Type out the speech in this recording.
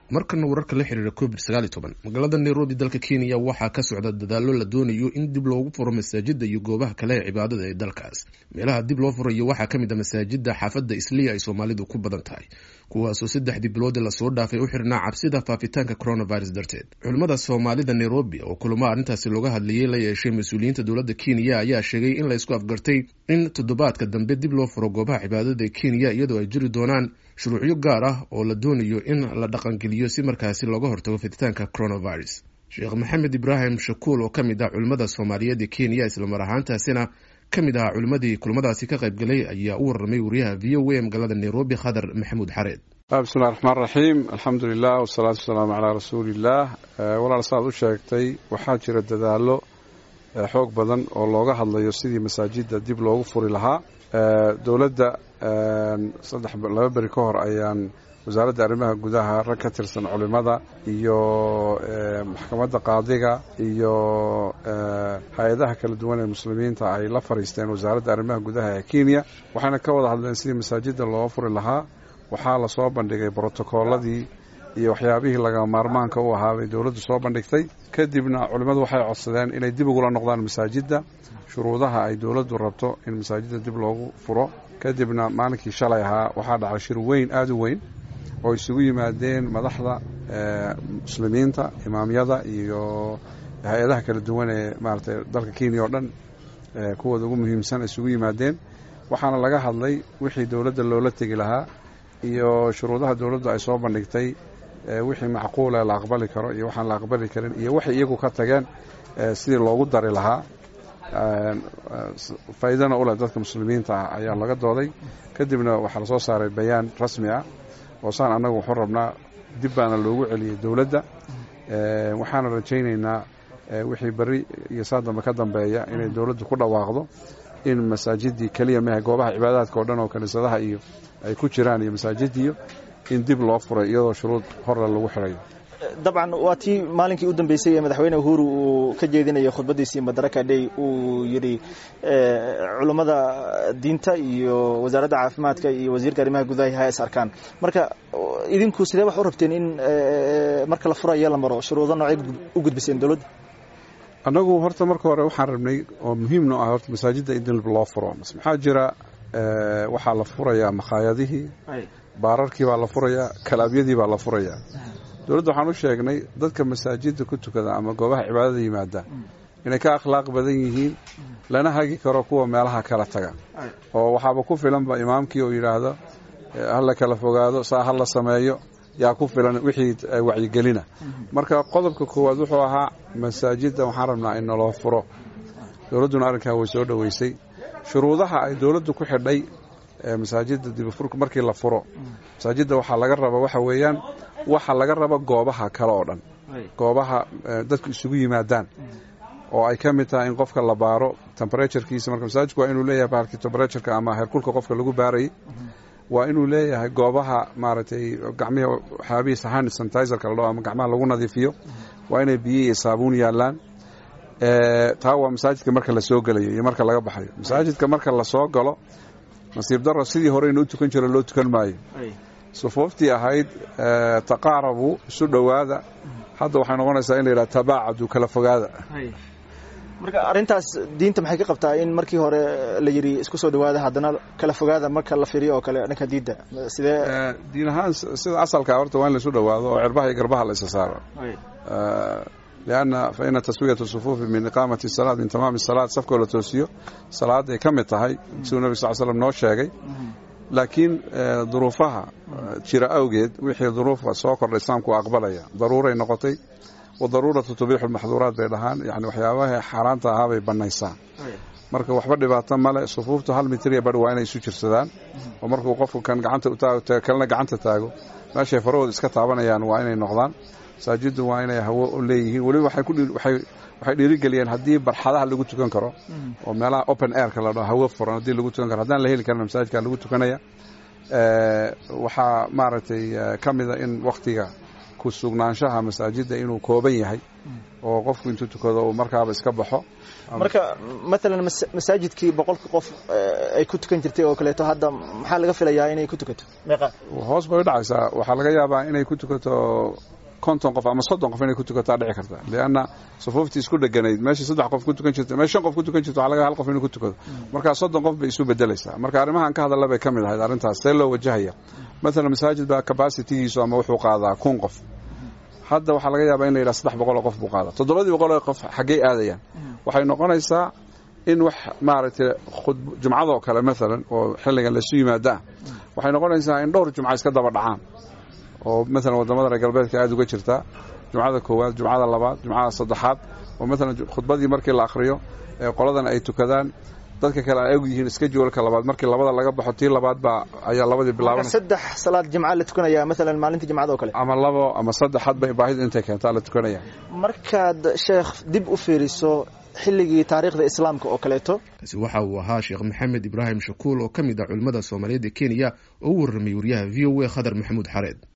markana wararka la xiriira COVID-19 magaalada Nairobi dalka Kenya waxaa ka socda dadaalo la doonayo in dib loogu furo masaajida iyo goobaha kale ee cibaadada ee dalkaas. Meelaha dib loo furayo waxaa kamid ah masaajida xaafadda Isliya ay Soomaalidu ku badan tahay, kuwaas oo 3 bilood la soo dhaafay u xirnaa cabsida faafitaanka coronavirus darteed. Culimada Soomaalida Nairobi oo kulamo arrintaasi looga hadlayay la yeeshay mas'uuliyiinta dowladda Kenya ayaa sheegay in la isku afgartay in toddobaadka dambe dib loo furo goobaha cibaadada ee Kenya iyadoo ay jiri doonaan shuruucyo gaar ah oo la doonayo in la dhaqangeliyo si markaasi looga hortago fiditaanka coronavirus. Sheekh Maxamed Ibrahim Shakuul oo kamid ah culimada Soomaaliyeed ee Kenya isla mar ahaantaasina kamid ah culimadii kulamadaasi ka qayb galay ayaa u warramay wariyaha VOA magaalada Nairobi Khadar Maxamuud Xareed. Bismillahir Rahmaanir Rahiim. Alxamdulillah wasalaatu wasalaamu calaa rasuulillah. Walaal saad u sheegtay waxaa jira dadaalo xoog badan oo looga hadlayo sidii masaajida dib loogu furi lahaa. Dowladda 2 bari ka hor ayaan wasaaradda arrimaha gudaha rag ka tirsan culimada iyo maxkamadda qaadiga iyo hay'adaha kala duwan ee muslimiinta ay la fariisteen wasaaradda arrimaha gudaha ee Kenya waxaana ka wada hadleen sidii masaajida loo furi lahaa. waxaa la soo bandhigay borotokolladii iyo waxyaabihii laga maarmaanka u ahaa ay dowladdu soo bandhigtay. kadibna culimadu waxay codsadeen inay dib ugu noqdaan masaajida shuruudaha ay dowladdu rabto in masaajida dib loogu furo. kadibna maalinkii shalay ahaa waxaa dhacay shir weyn aad u weyn oo isugu yimaadeen madaxda muslimiinta, imaamyada iyo hay'adaha kala duwan ee maaragtay dalka Kenya oo dhan kuwooda ugu muhiimsan isugu yimaadeen. waxaana laga hadlay wixii dowladda loola tegi lahaa iyo shuruudaha dowladdu ay soo bandhigtay, wixii macquul ah la aqbali karo iyo waxaan la aqbali karin iyo waxay iyagu ka tageen sidii loogu dari lahaa faa'iidana u leh dadka muslimiinta ah ayaa laga dooday. kadibna waxaa la soo saaray bayaan rasmi ah oo saan annagu wuxuu rabnaa dib baana loogu celiyey dowladda. waxaana rajaynaynaa wixii bari iyo saa dambe ka dambeeya inay dowladdu ku dhawaaqdo in masaajidii kaliya maaha goobaha cibaadaadka oo dhan oo kaniisadaha iyo ay ku jiraan iyo masaajidiyo in dib loo furay iyadoo shuruud hore lagu xirayo. dabcan waa tii maalinkii u dambeysay ee madaxweyne Uhuru uu ka jeedinayay khudbadiisii Madaraka Day uu yiri culimada diinta iyo wasaaradda caafimaadka iyo wasiirka arrimaha gudaha ay sarkaan. marka idinku sidee wax u rabteen in marka la furayo la maro shuruudo nooc u gudbiseen dawladda? annagu horta marka hore waxaan rabnay oo muhiim ah horta masaajida in dib loo furo. maxaa jira waxaa la furayaa makhaayadihii, baararkii baa la furayaa, kalaabyadii baa la furayaa. dowladda waxaan u sheegnay dadka masaajida ku tukada ama goobaha cibaadada yimaada inay ka akhlaaq badan yihiin lana hagi karo kuwa meelaha kala taga. oo waxaaba ku filanba imaamkii oo yidhaahdo hala kala fogaado saa hala sameeyo yaa ku filan wixii wacyigelina. marka qodobka koowaad wuxuu ahaa masaajida waxaan rabnaa in loo furo. dowladduna arrinkaa way soo dhoweysay. shuruudaha ay dowladdu ku xidhay masaajida dib u furka markii la furo masaajida waxaa laga raba waxa weeyaan waxa laga raba goobaha kale oo dhan, goobaha dadku isugu yimaadaan oo ay ka mid tahay in qofka la baaro temperature-kiisa. marka masaajidku waa inuu leeyahay baarkii temperature-ka ama heerkulka qofka lagu baarayay, waa inuu leeyahay goobaha maaragtay gacmihi waxyaabihiisa hand sanitizer-ka la dhaho ama gacmaha lagu nadiifiyo, waa inay biyo iyo saabuun yaallaan. taa waa masaajidka marka la soo gelayo iyo marka laga baxayo. masaajidka marka la soo galo nasiib darro sidii hore inuu tukan jiro loo tukan maayo. sufuuftii ahayd taqaarabu isu dhowaada, hadda waxay noqonaysaa in la yidhaha tabaacadu kala fogaada. marka arrintaas diinta maxay ka qabtaa in markii hore la yiri isku soo dhowaada haddana kala fogaada marka la fiiriyo oo kale dhanka diinta sidee diin ahaan sida asalka horta waa in la isu dhowaado oo cirbaha iyo garbaha la isa saaro. لأن فإن تسوية الصفوف من إقامة الصلاة من تمام الصلاة صفك ولا توسيو صلاة كم تهي سو النبي صلى الله عليه وسلم نو شيء. لكن ظروفها شراء أوجد وحي ظروف سوكر الإسلام كو أقبلها ضرورة نقطي وضرورة تبيح المحظورات بينهان يعني وحياوها حرانتها هذا بنيسان. marka waxba dhibaato male. sufuuftu hal mitir bar waa inay isu jirsadaan oo markuu qofku kan gacanta u taago kalena gacanta taago meesha farooda iska taabanayaan waa inay noqdaan. masaajidu waa inay hawo u leeyihiin. waliba waxay dhiirigeliyeen haddii barxadaha lagu tukan karo oo meelaha open air-ka la dhaho hawo furan haddii lagu tukan karo, haddaan la heli karin masaajidka lagu tukanaya. waxaa maaragtay ka mida in waqtiga ku sugnaanshaha masaajidda inuu kooban yahay oo qofku intuu tukado uu markaaba iska baxo. marka maalan masaajidkii 100 qof ay ku tukan jirtay oo kaleeto hadda maxaa laga filayaa inay ku tukato meeqa hoos bay dhacaysaa waxaa laga yaabaa inay ku tukato 50 qof ama 30 qof inay ku tukataa dhici karta leena sufuuftii isku dhaganayd meeshii 3 qof ku tukan jirtay meeshii 5 qof ku tukan jirtay waxa laga hal qof inuu ku tukado marka 30 qof bay isu bedelaysaa marka arrimahan ka hadalay bay kamid ahayd arintaas see loo wajahaya مثلا masaajid baa capacity-giisu ama wuxuu qaadaa 1000 qof hadda waxa laga yaabaa in la yiraahdo 300 qof buu qaadaa 700 qof xagee aadayaan waxay noqonaysaa in wax maaragtay jumcada oo kale مثلا oo xilligan la soo yimaada waxay noqonaysaa in dhowr jumca iska daba dhacaan oo مثلا wadamada reer galbeedka aad uga jirta jumcada koowaad jumcada labaad jumcada saddexaad oo مثلا khudbadii markii la akhriyo ee qoladan ay tukadaan dadka kale ay yihiin schedule-ka labaad markii labada laga baxo tii labaad ba ayaa labadii bilaabanaysa saddex salaad jumca la tukanaya مثلا maalintii jumcada oo kale ama labo ama saddex had bay baahid intay keento la tukanaya markaad sheekh dib u fiiriso xilligii taariikhda islaamka oo kaleeto kaasi waxa uu ahaa Sheekh Maxamed Ibrahim Shakuul oo kamid ah culimada Soomaaliyeed ee Kenya oo u warramay wariyaha VOA Khadar Maxamuud Xareed.